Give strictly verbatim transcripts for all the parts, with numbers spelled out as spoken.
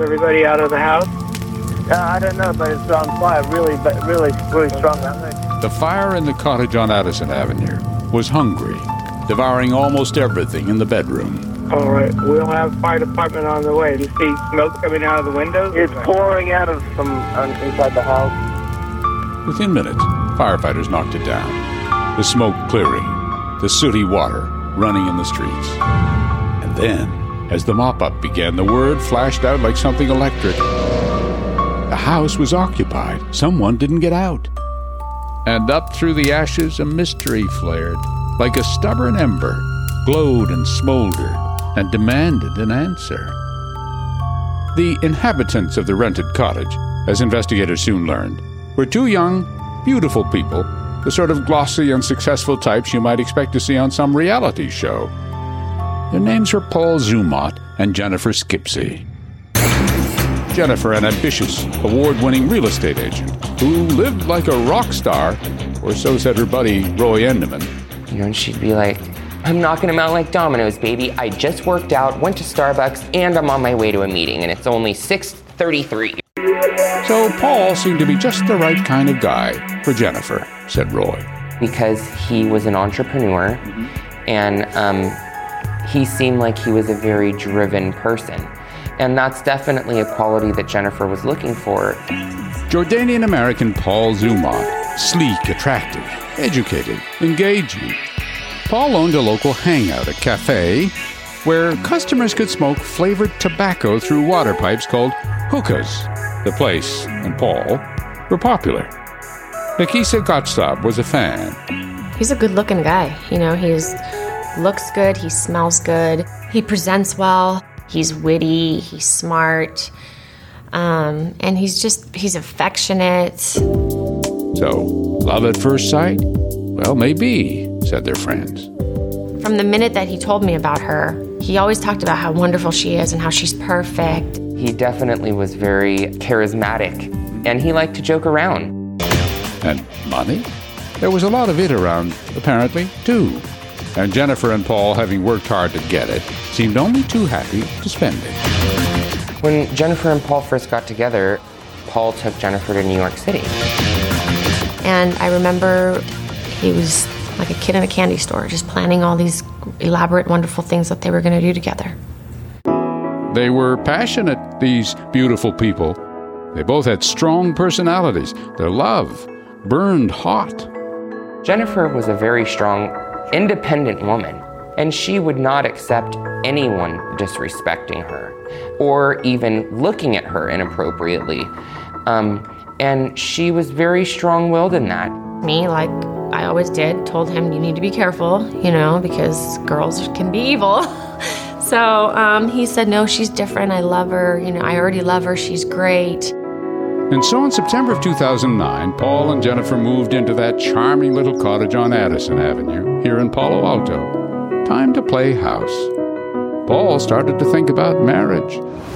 everybody out of the house? Uh, I don't know, but it's on fire really, but really, really strong. The fire in the cottage on Addison Avenue was hungry, devouring almost everything in the bedroom. All right, we'll have fire department on the way. Do you see smoke coming out of the windows? It's pouring out of some um, inside the house. Within minutes, firefighters knocked it down. The smoke clearing, the sooty water running in the streets. And then, as the mop-up began, the word flashed out like something electric. The house was occupied. Someone didn't get out. And up through the ashes, a mystery flared, like a stubborn ember, glowed and smoldered, and demanded an answer. The inhabitants of the rented cottage, as investigators soon learned, were two young, beautiful people, the sort of glossy and successful types you might expect to see on some reality show. Their names were Paul Zumot and Jennifer Skipsey. Jennifer, an ambitious, award-winning real estate agent who lived like a rock star, or so said her buddy Roy Enderman. You know, and she'd be like, I'm knocking them out like dominoes, baby. I just worked out, went to Starbucks, and I'm on my way to a meeting, and it's only six thirty-three. So Paul seemed to be just the right kind of guy for Jennifer, said Roy. Because he was an entrepreneur, mm-hmm. and um, he seemed like he was a very driven person. And that's definitely a quality that Jennifer was looking for. Jordanian-American Paul Zumot, sleek, attractive, educated, engaging. Paul owned a local hangout, a cafe, where customers could smoke flavored tobacco through water pipes called hookahs. The place and Paul were popular. Nakisa Gottsab was a fan. He's a good-looking guy. You know, he looks good, he smells good, he presents well, he's witty, he's smart, um, and he's just, he's affectionate. So, love at first sight? Well, maybe, said their friends. From the minute that he told me about her, he always talked about how wonderful she is and how she's perfect. He definitely was very charismatic, and he liked to joke around. And money? There was a lot of it around, apparently, too. And Jennifer and Paul, having worked hard to get it, seemed only too happy to spend it. When Jennifer and Paul first got together, Paul took Jennifer to New York City. And I remember he was like a kid in a candy store, just planning all these elaborate, wonderful things that they were going to do together. They were passionate, these beautiful people. They both had strong personalities. Their love burned hot. Jennifer was a very strong, independent woman, and she would not accept anyone disrespecting her or even looking at her inappropriately. Um, and she was very strong-willed in that. Me, like I always did, told him, you need to be careful, you know, because girls can be evil. So um, he said, no, she's different. I love her. You know, I already love her. She's great. And so in September of two thousand nine, Paul and Jennifer moved into that charming little cottage on Addison Avenue here in Palo Alto. Time to play house. Paul started to think about marriage.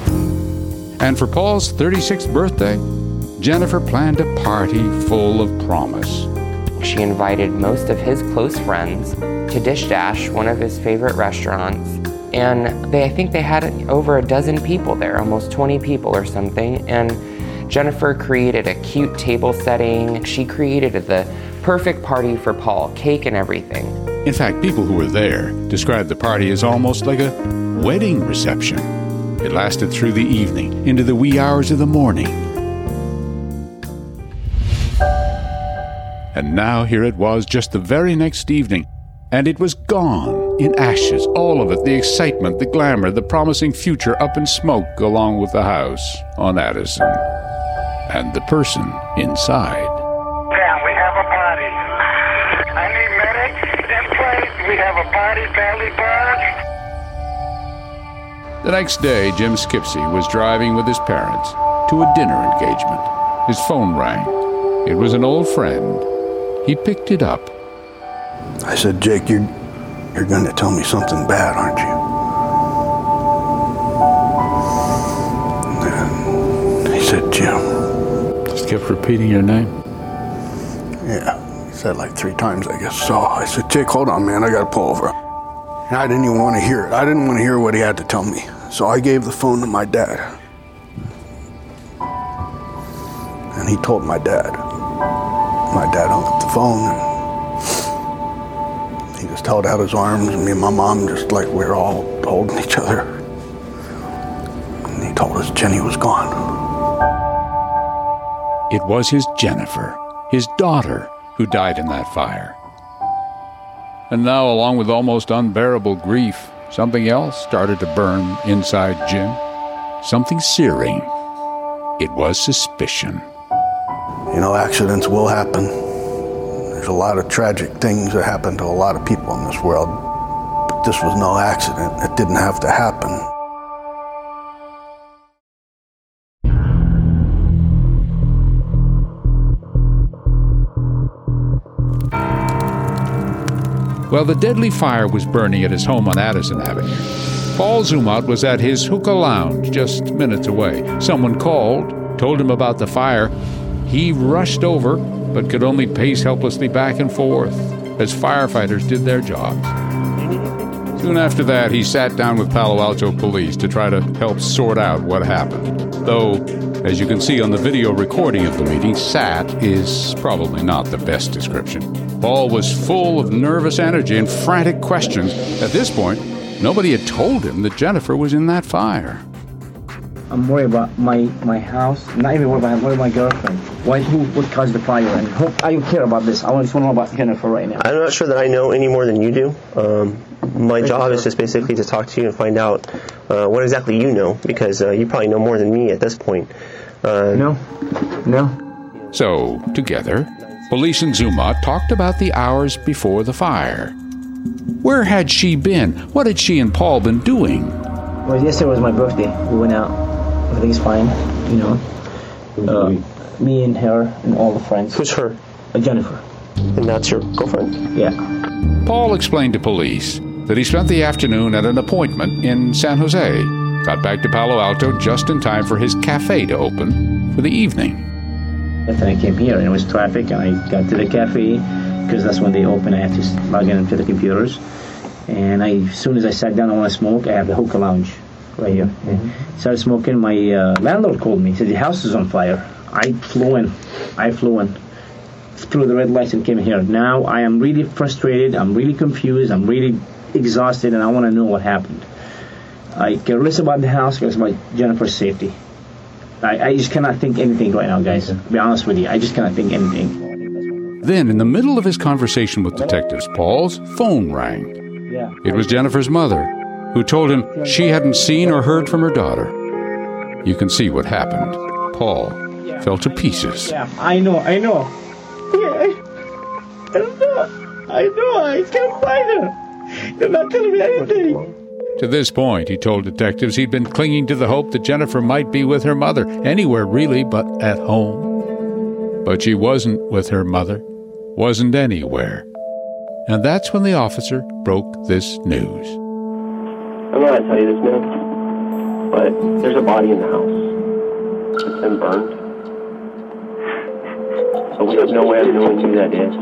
And for Paul's thirty-sixth birthday, Jennifer planned a party full of promise. She invited most of his close friends to Dish Dash, one of his favorite restaurants. And they, I think they had over a dozen people there, almost twenty people or something. And Jennifer created a cute table setting. She created the perfect party for Paul, cake and everything. In fact, people who were there described the party as almost like a wedding reception. It lasted through the evening, into the wee hours of the morning. And now here it was just the very next evening, and it was gone in ashes, all of it, the excitement, the glamour, the promising future up in smoke along with the house on Addison. And the person inside. Yeah, we have a party. I need medics in place. We have a party badly burned. The next day, Jim Skipsey was driving with his parents to a dinner engagement. His phone rang. It was an old friend. He picked it up. I said, Jake, you're, you're going to tell me something bad, aren't you? And he said, Jim. Just kept repeating your name? Yeah, he said like three times, I guess. So I said, Jake, hold on, man, I got to pull over. And I didn't even want to hear it. I didn't want to hear what he had to tell me. So I gave the phone to my dad. he told my dad. My dad hung up the phone, and he just held out his arms, and me and my mom just like we were all holding each other. And he told us Jenny was gone. It was his Jennifer, his daughter, who died in that fire. And now, along with almost unbearable grief, something else started to burn inside Jim. Something searing. It was suspicion. You know, accidents will happen. There's a lot of tragic things that happen to a lot of people in this world. But this was no accident. It didn't have to happen. While the deadly fire was burning at his home on Addison Avenue, Paul Zumwalt was at his hookah lounge just minutes away. Someone called, told him about the fire. He rushed over, but could only pace helplessly back and forth as firefighters did their jobs. Soon after that, he sat down with Palo Alto police to try to help sort out what happened. Though, as you can see on the video recording of the meeting, sat is probably not the best description. Paul was full of nervous energy and frantic questions. At this point, nobody had told him that Jennifer was in that fire. I'm worried about my, my house. Not even worried about him, worried about my girlfriend. Why, who would cause the fire? And who, I don't care about this. I just want to know about Jennifer right now. I'm not sure that I know any more than you do. Um, my job is just basically to talk to you and find out uh, what exactly you know, because uh, you probably know more than me at this point. Uh, no. No. So, together, police and Zumwalt talked about the hours before the fire. Where had she been? What had she and Paul been doing? Well, yesterday was my birthday. We went out. Everything's fine, you know. Uh, me and her and all the friends. Who's her? Uh, Jennifer. And that's your girlfriend? Yeah. Paul explained to police that he spent the afternoon at an appointment in San Jose, got back to Palo Alto just in time for his cafe to open for the evening. And then I came here and it was traffic, and I got to the cafe because that's when they open. I have to log in into the computers. And I, as soon as I sat down, I want to smoke. I have the hookah lounge right here. Mm-hmm. Started smoking. My uh, landlord called me. He said, the house is on fire. I flew in. I flew in through the red lights and came here. Now I am really frustrated. I'm really confused. I'm really exhausted, and I want to know what happened. I care less about the house, care less about Jennifer's safety. I, I just cannot think anything right now, guys. To be honest with you, I just cannot think anything. Then, in the middle of his conversation with detectives, Paul's phone rang. Yeah. It was Jennifer's mother, who told him she hadn't seen or heard from her daughter. You can see what happened. Paul fell to pieces. Yeah, I know, I know. Yeah, I, I don't know. I know, I can't find her. They're not telling me anything. To this point, he told detectives he'd been clinging to the hope that Jennifer might be with her mother, anywhere really but at home. But she wasn't with her mother, wasn't anywhere. And that's when the officer broke this news. I'm not going to tell you this, man, but there's a body in the house. It's been burned. But we have no way of knowing who that is.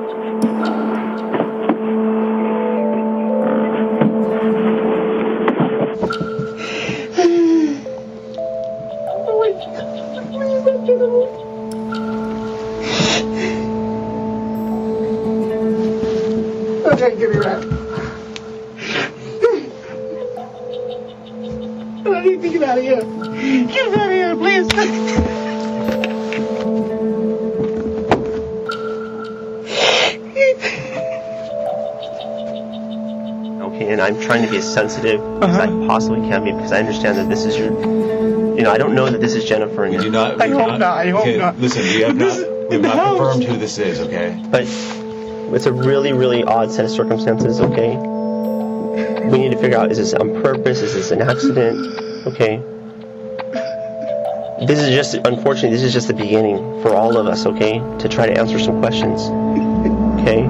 Okay, give me that. I need to get out of here. Get out of here, please. Okay, and I'm trying to be as sensitive uh-huh. as I possibly can be, because I understand that this is your, you know, I don't know that this is Jennifer. And we do not. I hope not. not. I hope okay, not. Listen, we have not, we have not confirmed who this is, okay? But it's a really, really odd set of circumstances, okay? We need to figure out, is this on purpose? Is this an accident? Okay? This is just, unfortunately, this is just the beginning for all of us, okay? To try to answer some questions, okay?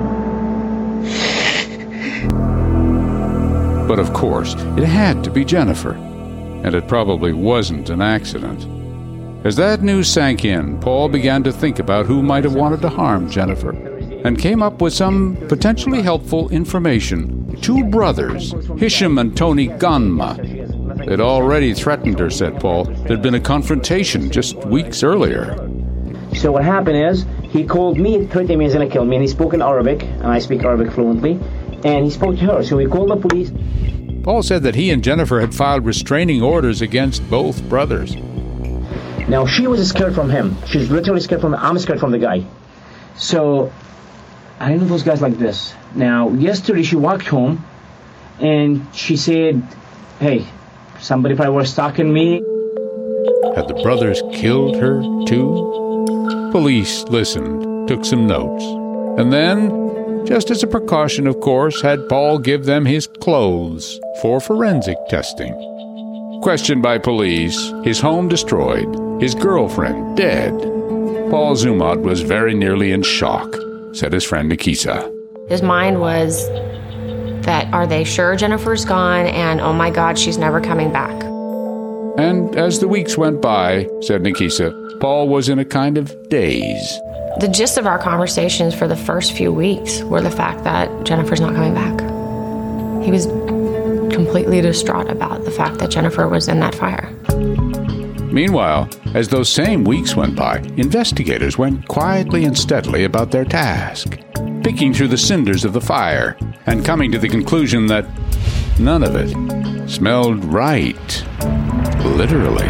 But of course, it had to be Jennifer, and it probably wasn't an accident. As that news sank in, Paul began to think about who might have wanted to harm Jennifer, and came up with some potentially helpful information. Two brothers, Hisham and Tony Ganma, had already threatened her, said Paul. There'd been a confrontation just weeks earlier. So what happened is, he called me, threatening me he's going to kill me, and he spoke in Arabic, and I speak Arabic fluently, and he spoke to her. So we called the police. Paul said that he and Jennifer had filed restraining orders against both brothers. Now, she was scared from him. She's literally scared from him. I'm scared from the guy. So, I know those guys like this. Now, yesterday she walked home, and she said, hey, somebody probably was stalking me. Had the brothers killed her, too? Police listened, took some notes, and then, just as a precaution, of course, had Paul give them his clothes for forensic testing. Questioned by police, his home destroyed, his girlfriend dead. Paul Zumot was very nearly in shock, said his friend Nikisa. His mind was that, are they sure Jennifer's gone? And, oh my God, she's never coming back. And as the weeks went by, said Nikisa, Paul was in a kind of daze. The gist of our conversations for the first few weeks were the fact that Jennifer's not coming back. He was completely distraught about the fact that Jennifer was in that fire. Meanwhile, as those same weeks went by, investigators went quietly and steadily about their task, picking through the cinders of the fire and coming to the conclusion that none of it smelled right, literally.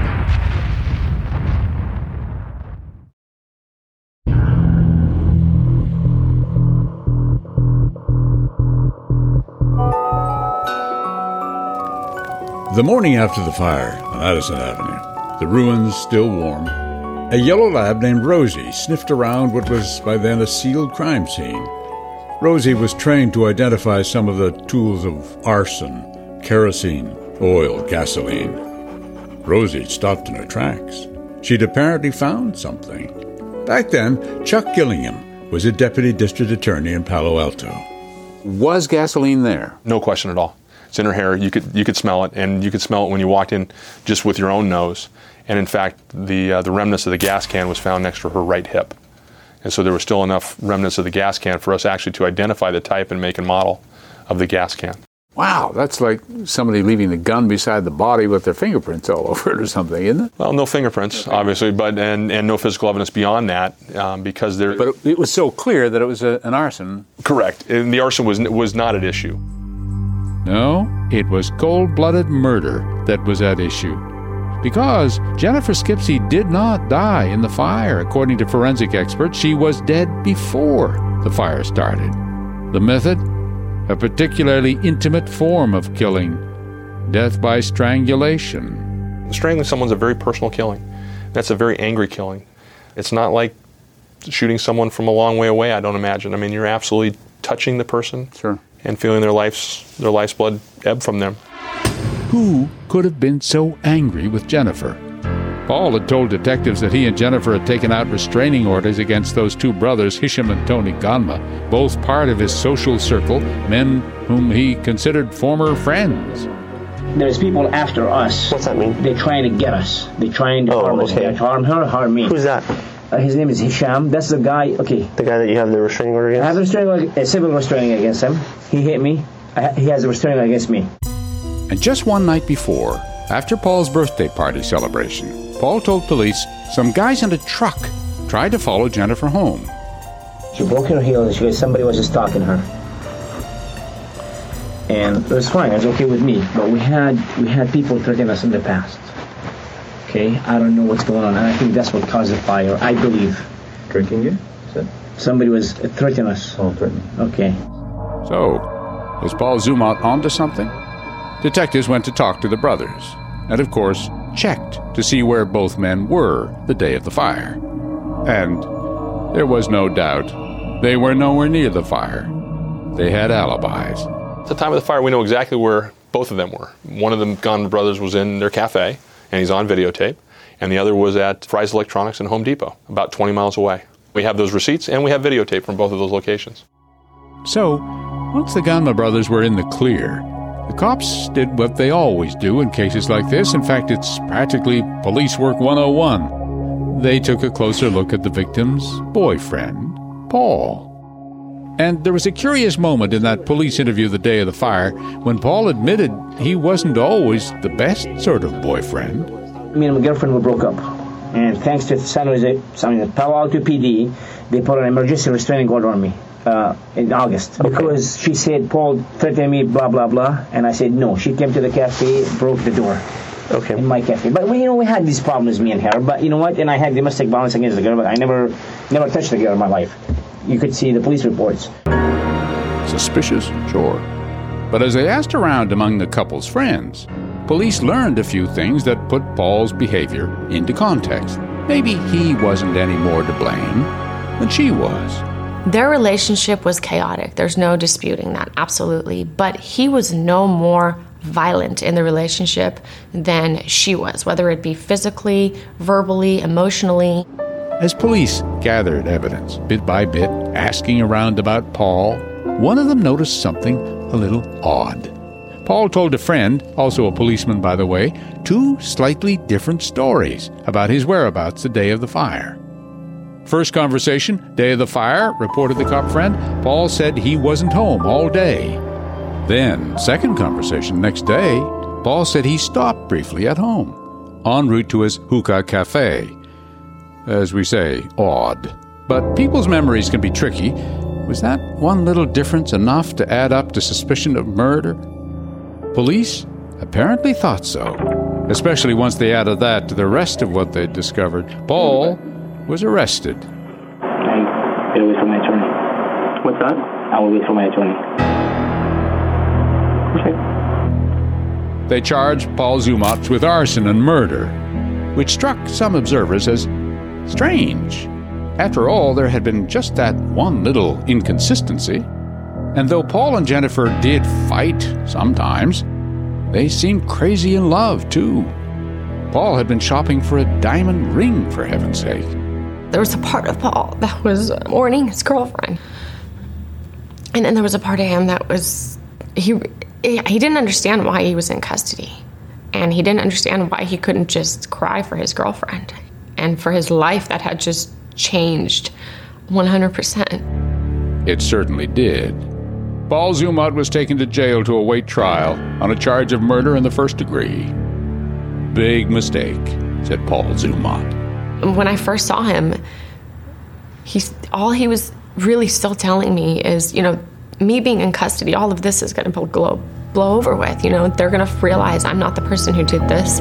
The morning after the fire on Addison Avenue, the ruins still warm, a yellow lab named Rosie sniffed around what was by then a sealed crime scene. Rosie was trained to identify some of the tools of arson, kerosene, oil, gasoline. Rosie stopped in her tracks. She'd apparently found something. Back then, Chuck Gillingham was a deputy district attorney in Palo Alto. Was gasoline there? No question at all. It's in her hair. You could you could smell it, and you could smell it when you walked in just with your own nose. And in fact, the uh, the remnants of the gas can was found next to her right hip. And so there was still enough remnants of the gas can for us actually to identify the type and make and model of the gas can. Wow, that's like somebody leaving the gun beside the body with their fingerprints all over it or something, isn't it? Well, no fingerprints, obviously, but and, and no physical evidence beyond that, um, because there. But it, it was so clear that it was a, an arson. Correct, and the arson was was not at issue. No, it was cold-blooded murder that was at issue. Because Jennifer Skipsey did not die in the fire. According to forensic experts, she was dead before the fire started. The method? A particularly intimate form of killing. Death by strangulation. Strangling someone's a very personal killing. That's a very angry killing. It's not like shooting someone from a long way away, I don't imagine. I mean, you're absolutely touching the person. Sure. And feeling their life's their life's blood ebb from them. Who could have been so angry with Jennifer? Paul had told detectives that he and Jennifer had taken out restraining orders against those two brothers, Hisham and Tony Ganma, both part of his social circle, men whom he considered former friends. There's people after us. What's that mean? They're trying to get us. They're trying to oh, harm us. Okay. They harm her, harm me. Who's that? Uh, his name is Hisham. That's the guy, okay. The guy that you have the restraining order against? I have a, restraining, a civil restraining against him. He hit me. I, he has a restraining against me. And just one night before, after Paul's birthday party celebration, Paul told police some guys in a truck tried to follow Jennifer home. She broke her heel and she goes, somebody was just stalking her. And it was fine, it was okay with me. But we had we had people threatening us in the past. Okay, I don't know what's going on, and I think that's what caused the fire, I believe. Drinking you? Said? Somebody was threatening us. Oh, threatening. Okay. So, was Paul Zumot onto something? Detectives went to talk to the brothers, and of course, checked to see where both men were the day of the fire. And there was no doubt they were nowhere near the fire. They had alibis. At the time of the fire, we know exactly where both of them were. One of the Ganma brothers was in their cafe, and he's on videotape, and the other was at Fry's Electronics in Home Depot, about twenty miles away. We have those receipts, and we have videotape from both of those locations. So, once the Ganma brothers were in the clear, the cops did what they always do in cases like this. In fact, it's practically police work one oh one. They took a closer look at the victim's boyfriend, Paul. And there was a curious moment in that police interview the day of the fire when Paul admitted he wasn't always the best sort of boyfriend. Me and my girlfriend, we broke up. And thanks to San Jose, San Jose Palo Alto P D, they put an emergency restraining order on me uh, in August. Okay. Because she said, Paul threatened me, blah, blah, blah. And I said, no. She came to the cafe, broke the door. Okay. In my cafe. But, well, you know, we had these problems, me and her. But you know what? And I had domestic violence against the girl, but I never, never touched the girl in my life. You could see the police reports. Suspicious? Sure. But as they asked around among the couple's friends, police learned a few things that put Paul's behavior into context. Maybe he wasn't any more to blame than she was. Their relationship was chaotic. There's no disputing that, absolutely. But he was no more violent in the relationship than she was, whether it be physically, verbally, emotionally. As police gathered evidence, bit by bit, asking around about Paul, one of them noticed something a little odd. Paul told a friend, also a policeman by the way, two slightly different stories about his whereabouts the day of the fire. First conversation, day of the fire, reported the cop friend, Paul said he wasn't home all day. Then, second conversation, next day, Paul said he stopped briefly at home, en route to his hookah cafe. As we say, odd. But people's memories can be tricky. Was that one little difference enough to add up to suspicion of murder? Police apparently thought so, especially once they added that to the rest of what they'd discovered. Paul was arrested. I will wait for my attorney. What's that? I will wait for my attorney. Okay. They charged Paul Zumot with arson and murder, which struck some observers as strange. After all, there had been just that one little inconsistency. And though Paul and Jennifer did fight sometimes, they seemed crazy in love, too. Paul had been shopping for a diamond ring, for heaven's sake. There was a part of Paul that was mourning his girlfriend. And then there was a part of him that was, he, he didn't understand why he was in custody. And he didn't understand why he couldn't just cry for his girlfriend and for his life that had just changed one hundred percent. It certainly did. Paul Zumot was taken to jail to await trial on a charge of murder in the first degree. Big mistake, said Paul Zumot. When I first saw him, he's, all he was really still telling me is, you know, me being in custody, all of this is going to blow, blow over with. You know, they're going to realize I'm not the person who did this.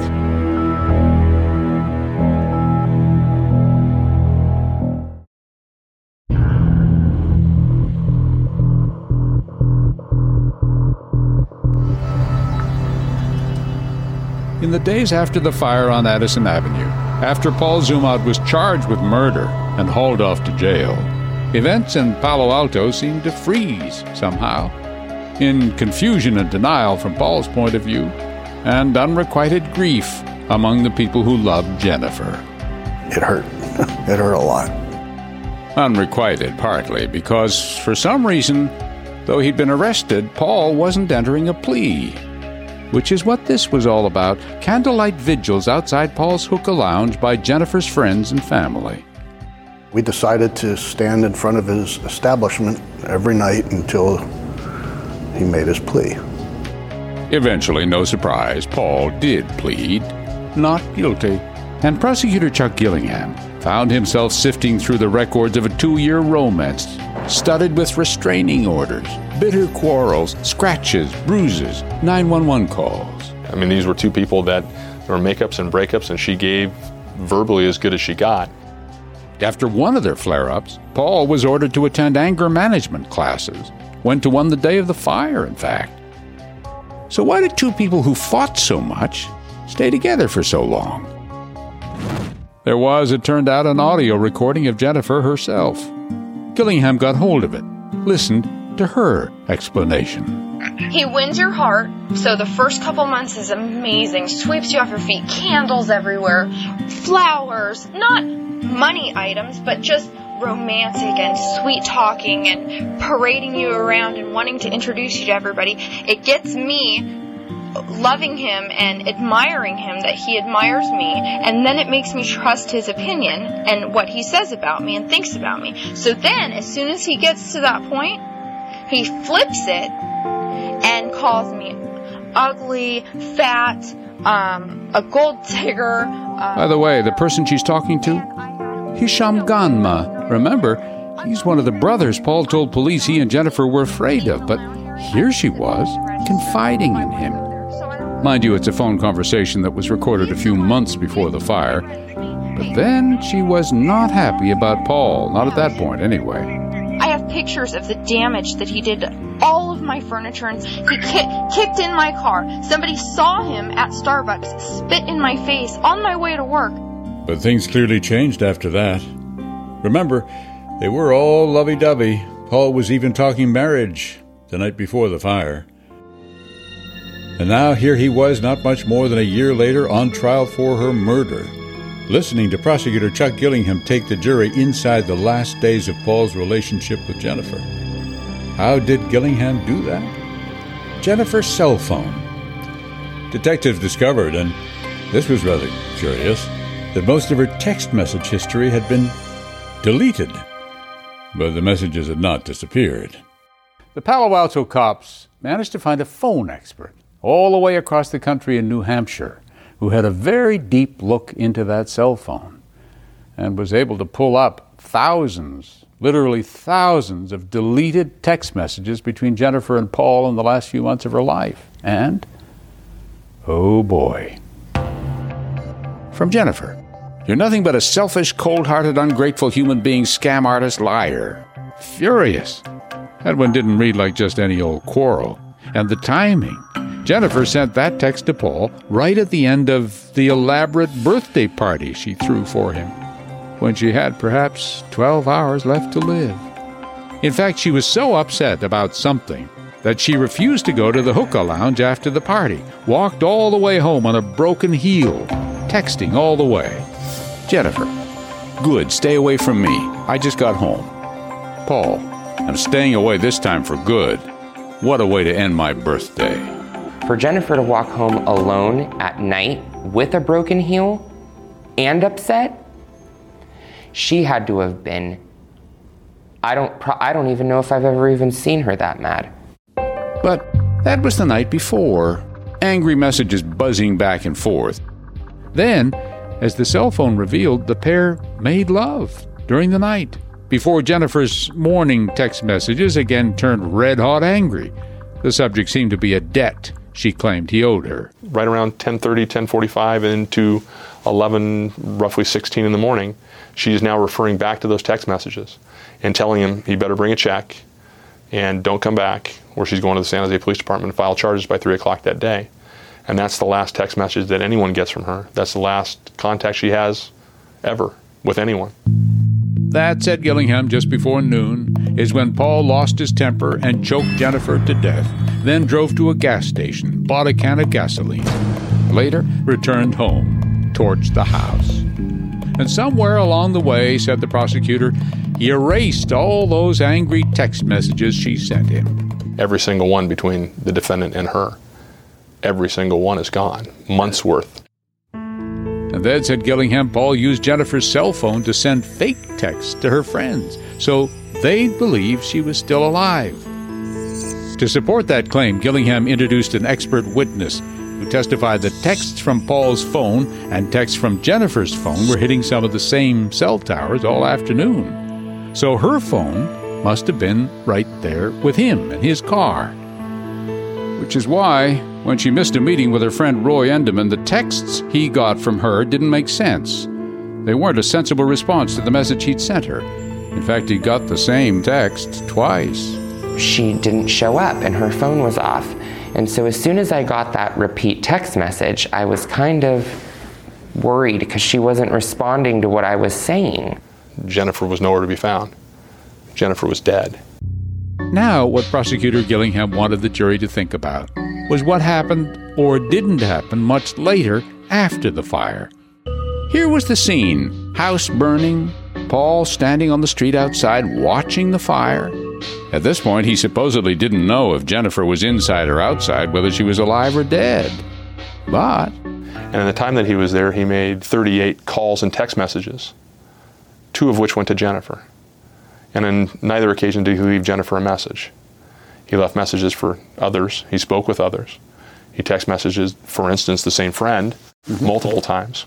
In the days after the fire on Addison Avenue, after Paul Zumot was charged with murder and hauled off to jail, events in Palo Alto seemed to freeze somehow, in confusion and denial from Paul's point of view, and unrequited grief among the people who loved Jennifer. It hurt. It hurt a lot. Unrequited, partly because, for some reason, though he'd been arrested, Paul wasn't entering a plea. Which is what this was all about, candlelight vigils outside Paul's hookah lounge by Jennifer's friends and family. We decided to stand in front of his establishment every night until he made his plea. Eventually, no surprise, Paul did plead not guilty. And prosecutor Chuck Gillingham found himself sifting through the records of a two-year romance studded with restraining orders, bitter quarrels, scratches, bruises, nine one one calls. I mean, these were two people that there were makeups and breakups, and she gave verbally as good as she got. After one of their flare-ups, Paul was ordered to attend anger management classes. Went to one the day of the fire, in fact. So why did two people who fought so much stay together for so long? There was, it turned out, an audio recording of Jennifer herself. Gillingham got hold of it, listened to her explanation. He wins your heart, so the first couple months is amazing, sweeps you off your feet, candles everywhere, flowers, not money items, but just romantic and sweet talking and parading you around and wanting to introduce you to everybody. It gets me loving him and admiring him, that he admires me, and then it makes me trust his opinion and what he says about me and thinks about me. So then, as soon as he gets to that point, he flips it and calls me ugly, fat, um, a gold digger, uh, By the way, the person she's talking to? Hisham Ganma. Remember, he's one of the brothers Paul told police he and Jennifer were afraid of, but here she was, confiding in him. Mind you, it's a phone conversation that was recorded a few months before the fire. But then she was not happy about Paul, not at that point anyway. I have pictures of the damage that he did to all of my furniture, and he ki- kicked in my car. Somebody saw him at Starbucks, spit in my face on my way to work. But things clearly changed after that. Remember, they were all lovey-dovey. Paul was even talking marriage the night before the fire. And now here he was, not much more than a year later, on trial for her murder, listening to prosecutor Chuck Gillingham take the jury inside the last days of Paul's relationship with Jennifer. How did Gillingham do that? Jennifer's cell phone. Detectives discovered, and this was rather curious, that most of her text message history had been deleted, but the messages had not disappeared. The Palo Alto cops managed to find a phone expert all the way across the country in New Hampshire who had a very deep look into that cell phone and was able to pull up thousands, literally thousands of deleted text messages between Jennifer and Paul in the last few months of her life. And, oh boy. From Jennifer. You're nothing but a selfish, cold-hearted, ungrateful human being, scam artist, liar. Furious. That one didn't read like just any old quarrel. And the timing. Jennifer sent that text to Paul right at the end of the elaborate birthday party she threw for him, when she had perhaps twelve hours left to live. In fact, she was so upset about something that she refused to go to the hookah lounge after the party, walked all the way home on a broken heel, texting all the way. Jennifer, good, stay away from me. I just got home. Paul, I'm staying away this time for good. What a way to end my birthday. For Jennifer to walk home alone at night with a broken heel and upset, she had to have been, I don't, I don't even know if I've ever even seen her that mad. But that was the night before. Angry messages buzzing back and forth. Then, as the cell phone revealed, the pair made love during the night, before Jennifer's morning text messages again turned red-hot angry. The subject seemed to be a debt she claimed he owed her. Right around ten thirty, ten forty-five into eleven, roughly sixteen in the morning, she's now referring back to those text messages and telling him he better bring a check and don't come back, or she's going to the San Jose Police Department to file charges by three o'clock that day. And that's the last text message that anyone gets from her. That's the last contact she has ever with anyone. That, said Gillingham, just before noon, is when Paul lost his temper and choked Jennifer to death, then drove to a gas station, bought a can of gasoline. Later, returned home, torched the house. And somewhere along the way, said the prosecutor, he erased all those angry text messages she sent him. Every single one between the defendant and her. Every single one is gone. Months worth. And then, said Gillingham, Paul used Jennifer's cell phone to send fake texts to her friends, so they'd believe she was still alive. To support that claim, Gillingham introduced an expert witness who testified that texts from Paul's phone and texts from Jennifer's phone were hitting some of the same cell towers all afternoon. So her phone must have been right there with him in his car. Which is why, when she missed a meeting with her friend Roy Enderman, the texts he got from her didn't make sense. They weren't a sensible response to the message he'd sent her. In fact, he got the same text twice. She didn't show up and her phone was off. And so as soon as I got that repeat text message, I was kind of worried because she wasn't responding to what I was saying. Jennifer was nowhere to be found. Jennifer was dead. Now, what Prosecutor Gillingham wanted the jury to think about was what happened or didn't happen much later after the fire. Here was the scene. House burning, Paul standing on the street outside watching the fire. At this point, he supposedly didn't know if Jennifer was inside or outside, whether she was alive or dead. But... And in the time that he was there, he made thirty-eight calls and text messages, two of which went to Jennifer. And on neither occasion did he leave Jennifer a message. He left messages for others. He spoke with others. He text messages, for instance, the same friend, mm-hmm. multiple times.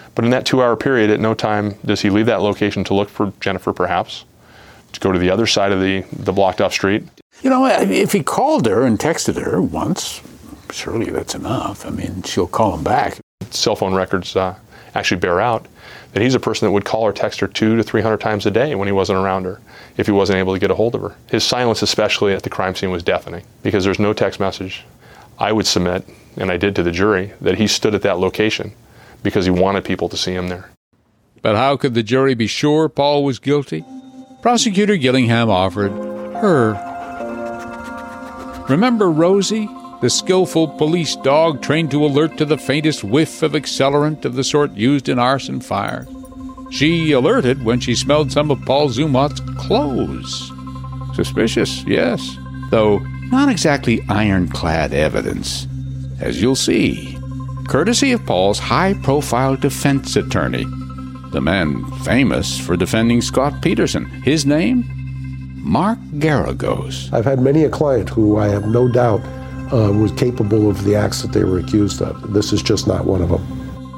But in that two-hour period, at no time does he leave that location to look for Jennifer, perhaps, to go to the other side of the, the blocked-off street. You know, if he called her and texted her once, surely that's enough. I mean, she'll call him back. Cell phone records uh, actually bear out that he's a person that would call or text her two to three hundred times a day when he wasn't around her, if he wasn't able to get a hold of her. His silence, especially at the crime scene, was deafening because there's no text message. I would submit, and I did to the jury, that he stood at that location because he wanted people to see him there. But how could the jury be sure Paul was guilty? Prosecutor Gillingham offered her. Remember Rosie, the skillful police dog trained to alert to the faintest whiff of accelerant of the sort used in arson fire? She alerted when she smelled some of Paul Zumwalt's clothes. Suspicious, yes, though not exactly ironclad evidence, as you'll see, courtesy of Paul's high-profile defense attorney, the man famous for defending Scott Peterson. His name? Mark Geragos. I've had many a client who I have no doubt uh, was capable of the acts that they were accused of. This is just not one of them.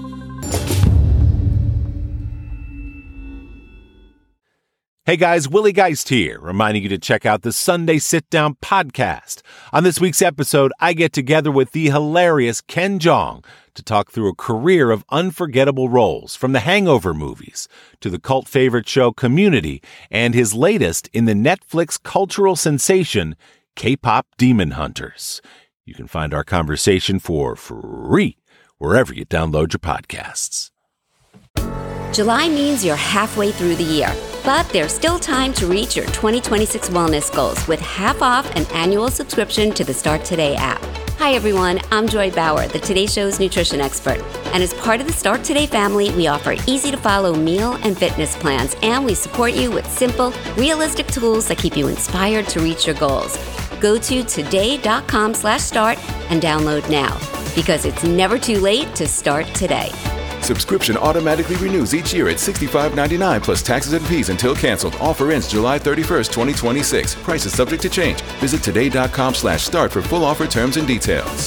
Hey guys, Willie Geist here, reminding you to check out the Sunday Sit Down podcast. On this week's episode, I get together with the hilarious Ken Jeong to talk through a career of unforgettable roles, from the Hangover movies to the cult favorite show Community and his latest in the Netflix cultural sensation, K-pop Demon Hunters. You can find our conversation for free wherever you download your podcasts. July means you're halfway through the year, but there's still time to reach your twenty twenty-six wellness goals with half off an annual subscription to the Start Today app. Hi everyone, I'm Joy Bauer, the Today Show's nutrition expert. And as part of the Start Today family, we offer easy-to-follow meal and fitness plans, and we support you with simple, realistic tools that keep you inspired to reach your goals. Go to today.com slash start and download now, because it's never too late to start today. Subscription automatically renews each year at sixty-five ninety-nine plus taxes and fees until canceled. Offer ends July thirty-first, twenty twenty-six. Price is subject to change. Visit today.com slash start for full offer terms and details.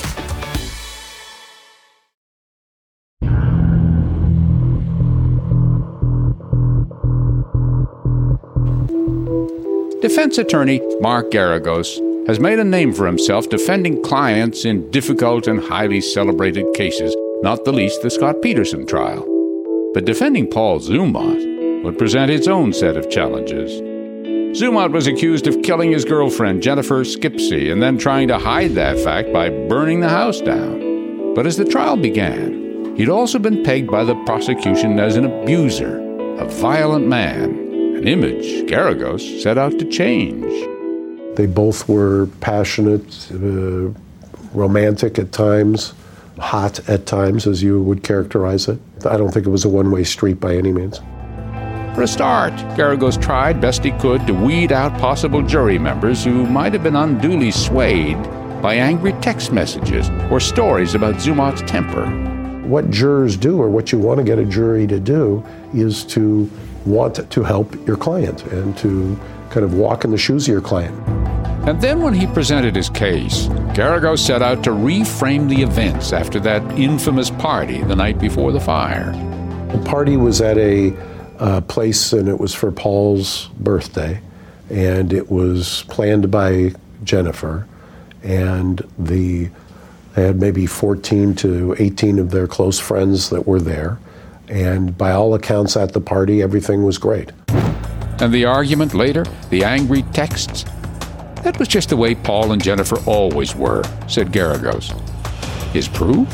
Defense attorney Mark Geragos has made a name for himself defending clients in difficult and highly celebrated cases, not the least the Scott Peterson trial. But defending Paul Zumwalt would present its own set of challenges. Zumwalt was accused of killing his girlfriend, Jennifer Skipsey, and then trying to hide that fact by burning the house down. But as the trial began, he'd also been pegged by the prosecution as an abuser, a violent man, an image Geragos set out to change. They both were passionate, uh, romantic at times, hot at times, as you would characterize it. I don't think it was a one-way street by any means. For a start, Geragos tried best he could to weed out possible jury members who might have been unduly swayed by angry text messages or stories about Zumwalt's temper. What jurors do, or what you want to get a jury to do, is to want to help your client and to kind of walk in the shoes of your client. And then when he presented his case, Geragos set out to reframe the events after that infamous party the night before the fire. The party was at a uh, place, and it was for Paul's birthday, and it was planned by Jennifer, and the they had maybe fourteen to eighteen of their close friends that were there, and by all accounts at the party, everything was great. And the argument later, the angry texts, that was just the way Paul and Jennifer always were, said Geragos. His proof?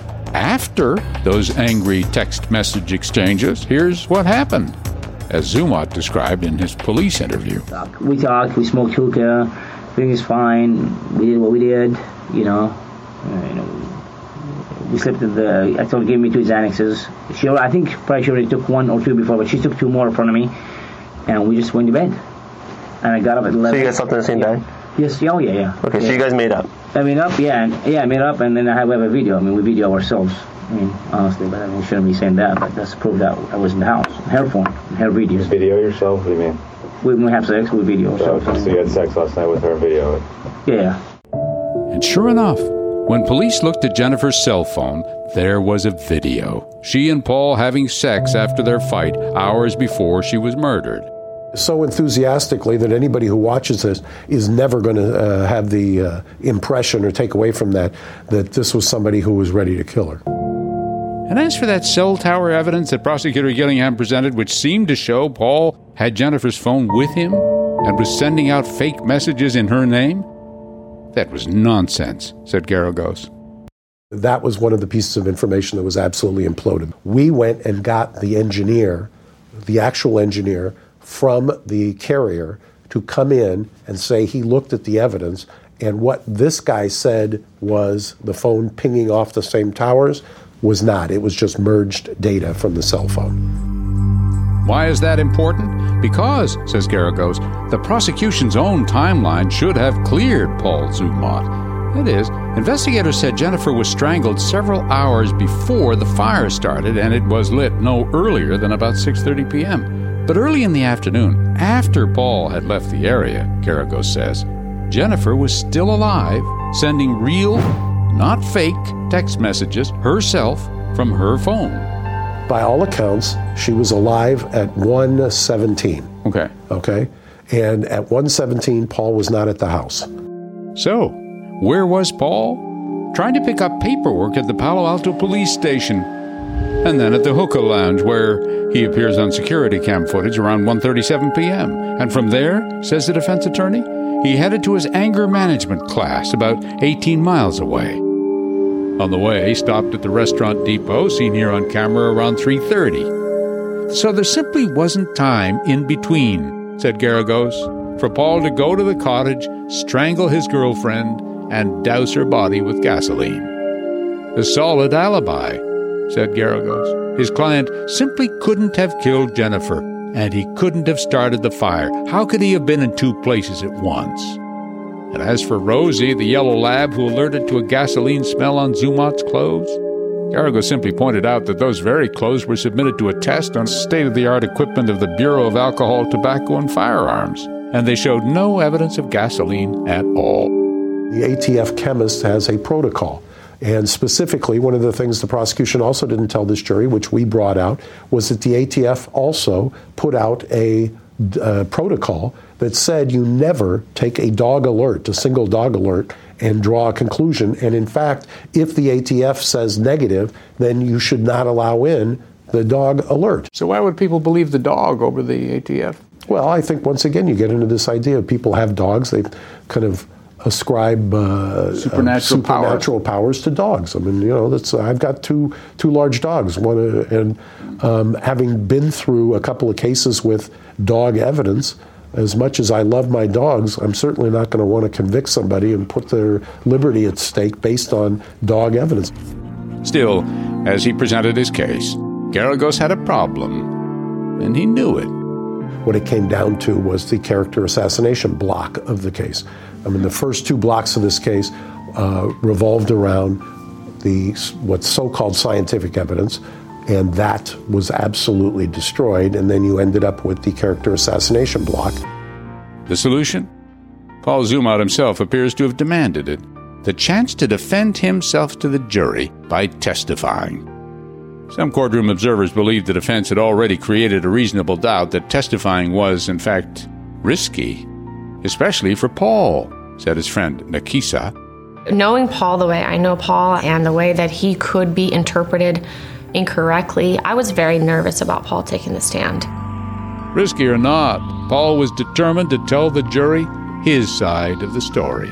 After those angry text message exchanges, here's what happened, as Zumwalt described in his police interview. We talked, we smoked hookah, everything is fine, we did what we did, you know. Uh, you know, we slept in the, I told her, gave me two Xanaxes. She, I think probably she already took one or two before, but she took two more in front of me, and we just went to bed. And I got up at eleven. So you guys slept on the same bed? Yes, oh yeah, yeah. Okay, yeah. so you guys made up? I made up, yeah, and, yeah, I made up, and then I have, we have a video. I mean, we video ourselves. I mean, honestly, but I mean, we shouldn't be saying that, but that's proof that I was in the house. Hair phone, hair video. Just video yourself? What do you mean? We, when we have sex, we video So, ourselves. so you had sex last night with her video? Yeah. And sure enough, When police looked at Jennifer's cell phone, there was a video. She and Paul having sex after their fight hours before she was murdered. So enthusiastically that anybody who watches this is never going to uh, have the uh, impression or take away from that that this was somebody who was ready to kill her. And as for that cell tower evidence that Prosecutor Gillingham presented, which seemed to show Paul had Jennifer's phone with him and was sending out fake messages in her name, that was nonsense, said Garagos. That was one of the pieces of information that was absolutely imploded. We went and got the engineer, the actual engineer, from the carrier to come in and say he looked at the evidence, and what this guy said was the phone pinging off the same towers was not. It was just merged data from the cell phone. Why is that important? Because, says Garagos, the prosecution's own timeline should have cleared Paul Zumwalt. That is, investigators said Jennifer was strangled several hours before the fire started, and it was lit no earlier than about six thirty p.m. But early in the afternoon, after Paul had left the area, Garagos says, Jennifer was still alive, sending real, not fake, text messages herself from her phone. By all accounts, she was alive at one seventeen. Okay. Okay? And at one seventeen, Paul was not at the house. So, where was Paul? Trying to pick up paperwork at the Palo Alto police station. And then at the Hookah Lounge, where he appears on security cam footage around one thirty-seven p.m. And from there, says the defense attorney, he headed to his anger management class about eighteen miles away. On the way, he stopped at the restaurant Depot, seen here on camera around three thirty. So there simply wasn't time in between, said Garagos, for Paul to go to the cottage, strangle his girlfriend, and douse her body with gasoline. A solid alibi, said Garagos. His client simply couldn't have killed Jennifer, and he couldn't have started the fire. How could he have been in two places at once? And as for Rosie, the yellow lab who alerted to a gasoline smell on Zumwalt's clothes, Garagos simply pointed out that those very clothes were submitted to a test on state-of-the-art equipment of the Bureau of Alcohol, Tobacco, and Firearms, and they showed no evidence of gasoline at all. The A T F chemist has a protocol. And specifically, one of the things the prosecution also didn't tell this jury, which we brought out, was that the A T F also put out a uh, protocol that said you never take a dog alert, a single dog alert, and draw a conclusion. And in fact, if the A T F says negative, then you should not allow in the dog alert. So why would people believe the dog over the A T F? Well, I think once again you get into this idea of people have dogs. They kind of ascribe uh, supernatural, uh, supernatural powers. powers to dogs. I mean, you know, that's I've got two two large dogs. One uh, and um, having been through a couple of cases with dog evidence, as much as I love my dogs, I'm certainly not going to want to convict somebody and put their liberty at stake based on dog evidence. Still, as he presented his case, Garagos had a problem, and he knew it. What it came down to was the character assassination block of the case. I mean, the first two blocks of this case uh, revolved around the what's so-called scientific evidence, and that was absolutely destroyed, and then you ended up with the character assassination block. The solution? Paul Zumwalt himself appears to have demanded it, the chance to defend himself to the jury by testifying. Some courtroom observers believed the defense had already created a reasonable doubt that testifying was, in fact, risky, especially for Paul, said his friend Nakisa. Knowing Paul the way I know Paul and the way that he could be interpreted incorrectly, I was very nervous about Paul taking the stand. Risky or not, Paul was determined to tell the jury his side of the story.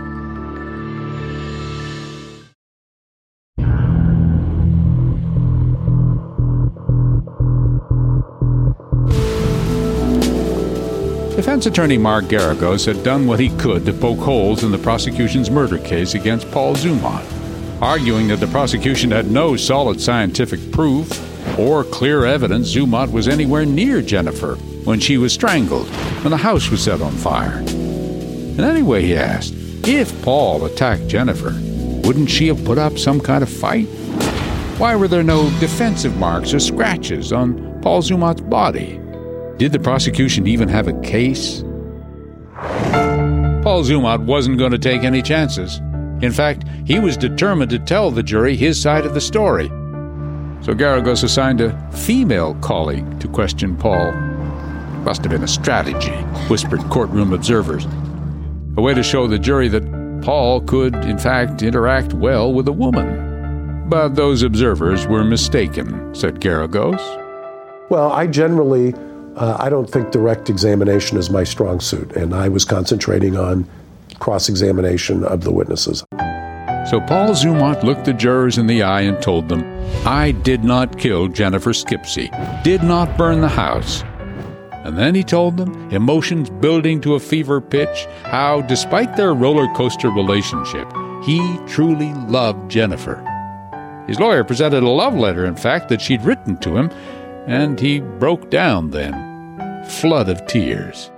Defense attorney Mark Garagos had done what he could to poke holes in the prosecution's murder case against Paul Zumwalt, arguing that the prosecution had no solid scientific proof or clear evidence Zumwalt was anywhere near Jennifer when she was strangled, when the house was set on fire. And anyway, he asked, if Paul attacked Jennifer, wouldn't she have put up some kind of fight? Why were there no defensive marks or scratches on Paul Zumwalt's body? Did the prosecution even have a case? Paul Zumwalt wasn't going to take any chances. In fact, he was determined to tell the jury his side of the story. So Garagos assigned a female colleague to question Paul. Must have been a strategy, whispered courtroom observers. A way to show the jury that Paul could, in fact, interact well with a woman. But those observers were mistaken, said Garagos. Well, I generally, uh, I don't think direct examination is my strong suit, and I was concentrating on cross-examination of the witnesses. So Paul Zumwalt looked the jurors in the eye and told them, I did not kill Jennifer Skipsey, did not burn the house. And then he told them, emotions building to a fever pitch, how, despite their roller coaster relationship, he truly loved Jennifer. His lawyer presented a love letter, in fact, that she'd written to him, and he broke down then, flood of tears.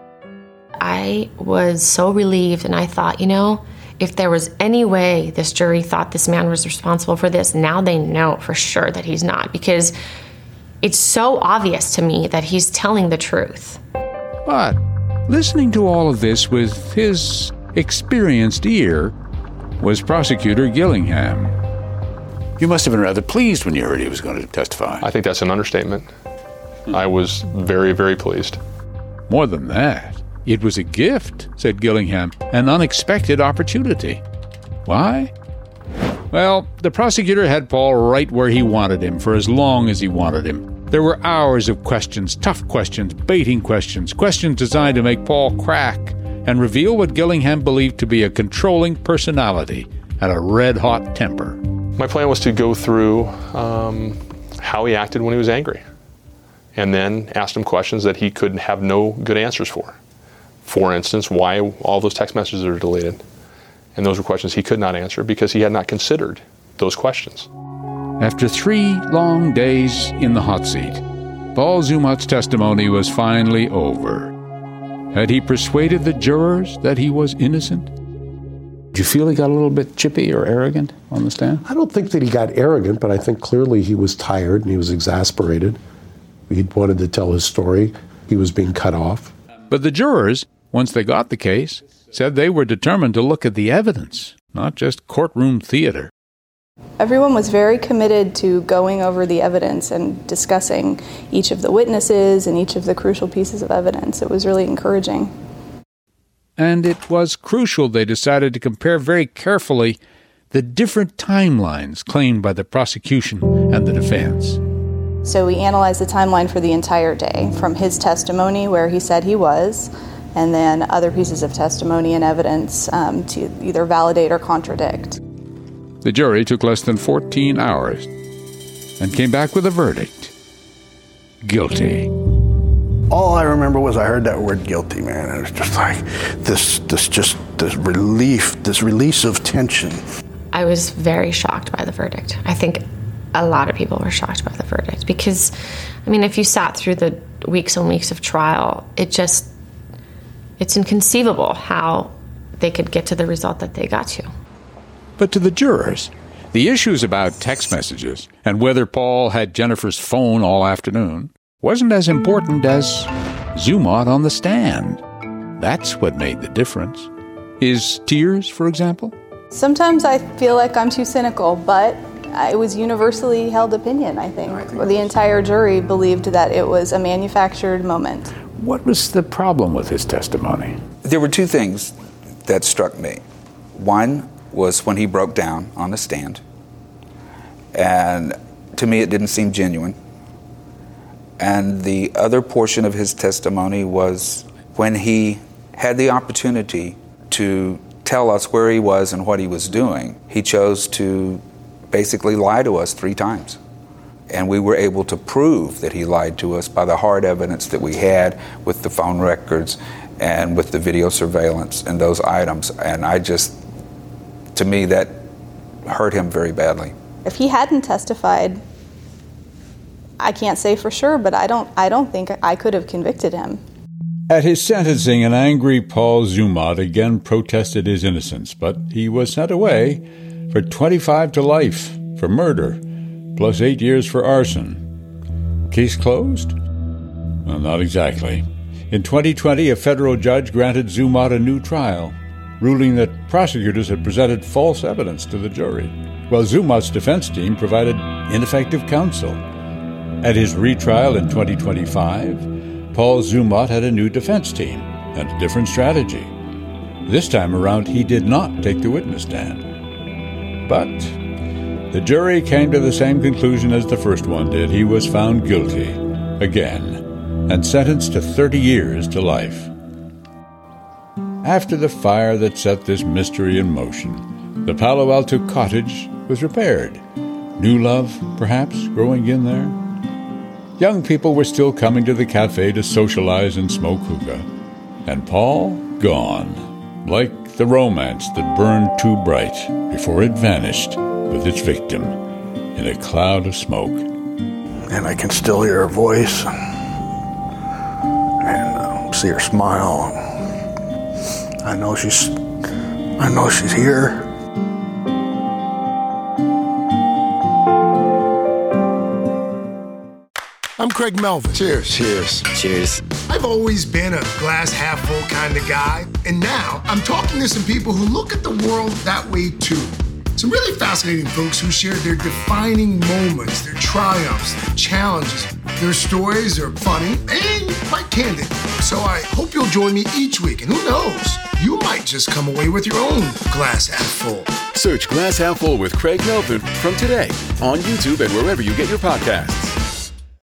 I was so relieved, and I thought, you know, if there was any way this jury thought this man was responsible for this, now they know for sure that he's not, because it's so obvious to me that he's telling the truth. But listening to all of this with his experienced ear was Prosecutor Gillingham. You must have been rather pleased when you heard he was going to testify. I think that's an understatement. I was very, very pleased. More than that, it was a gift, said Gillingham, an unexpected opportunity. Why? Well, the prosecutor had Paul right where he wanted him for as long as he wanted him. There were hours of questions, tough questions, baiting questions, questions designed to make Paul crack and reveal what Gillingham believed to be a controlling personality and a red-hot temper. My plan was to go through um, how he acted when he was angry, and then asked him questions that he could have no good answers for. For instance, why all those text messages are deleted. And those were questions he could not answer because he had not considered those questions. After three long days in the hot seat, Paul Zumwalt's testimony was finally over. Had he persuaded the jurors that he was innocent? Did you feel he got a little bit chippy or arrogant on the stand? I don't think that he got arrogant, but I think clearly he was tired and he was exasperated. He wanted to tell his story. He was being cut off. But the jurors, once they got the case, said they were determined to look at the evidence, not just courtroom theater. Everyone was very committed to going over the evidence and discussing each of the witnesses and each of the crucial pieces of evidence. It was really encouraging. And it was crucial they decided to compare very carefully the different timelines claimed by the prosecution and the defense. So we analyzed the timeline for the entire day, from his testimony where he said he was, and then other pieces of testimony and evidence um, to either validate or contradict. The jury took less than fourteen hours and came back with a verdict. Guilty. All I remember was I heard that word guilty, man. It was just like this, this just, this relief, this release of tension. I was very shocked by the verdict. I think a lot of people were shocked by the verdict because, I mean, if you sat through the weeks and weeks of trial, it just, it's inconceivable how they could get to the result that they got to. But to the jurors, the issues about text messages and whether Paul had Jennifer's phone all afternoon wasn't as important as Zumwalt on the stand. That's what made the difference. His tears, for example? Sometimes I feel like I'm too cynical, but it was universally held opinion, I think. I think the entire jury believed that it was a manufactured moment. What was the problem with his testimony? There were two things that struck me. One was when he broke down on the stand, and to me it didn't seem genuine. And the other portion of his testimony was when he had the opportunity to tell us where he was and what he was doing, he chose to basically lie to us three times. And we were able to prove that he lied to us by the hard evidence that we had with the phone records and with the video surveillance and those items. And I just, to me, that hurt him very badly. If he hadn't testified, I can't say for sure, but I don't I don't think I could have convicted him. At his sentencing, an angry Paul Zumwalt again protested his innocence, but he was sent away for twenty-five to life for murder, plus eight years for arson. Case closed? Well, not exactly. In twenty twenty, a federal judge granted Zumwalt a new trial. ruling that prosecutors had presented false evidence to the jury, while Zumwalt's defense team provided ineffective counsel. At his retrial in twenty twenty-five, Paul Zumwalt had a new defense team and a different strategy. This time around, he did not take the witness stand. But the jury came to the same conclusion as the first one did. He was found guilty, again, and sentenced to thirty years to life. After the fire that set this mystery in motion, the Palo Alto cottage was repaired. New love, perhaps, growing in there? Young people were still coming to the cafe to socialize and smoke hookah. And Paul, gone, like the romance that burned too bright before it vanished with its victim in a cloud of smoke. And I can still hear her voice and uh, see her smile. I know she's, I know she's here. I'm Craig Melvin. Cheers. Cheers. Cheers. I've always been a glass half full kind of guy, and now I'm talking to some people who look at the world that way too. Some really fascinating folks who share their defining moments, their triumphs, their challenges. Their stories are funny and quite candid. So I hope you'll join me each week, and who knows, you might just come away with your own glass half full. Search Glass Half Full with Craig Melvin from today on YouTube and wherever you get your podcasts.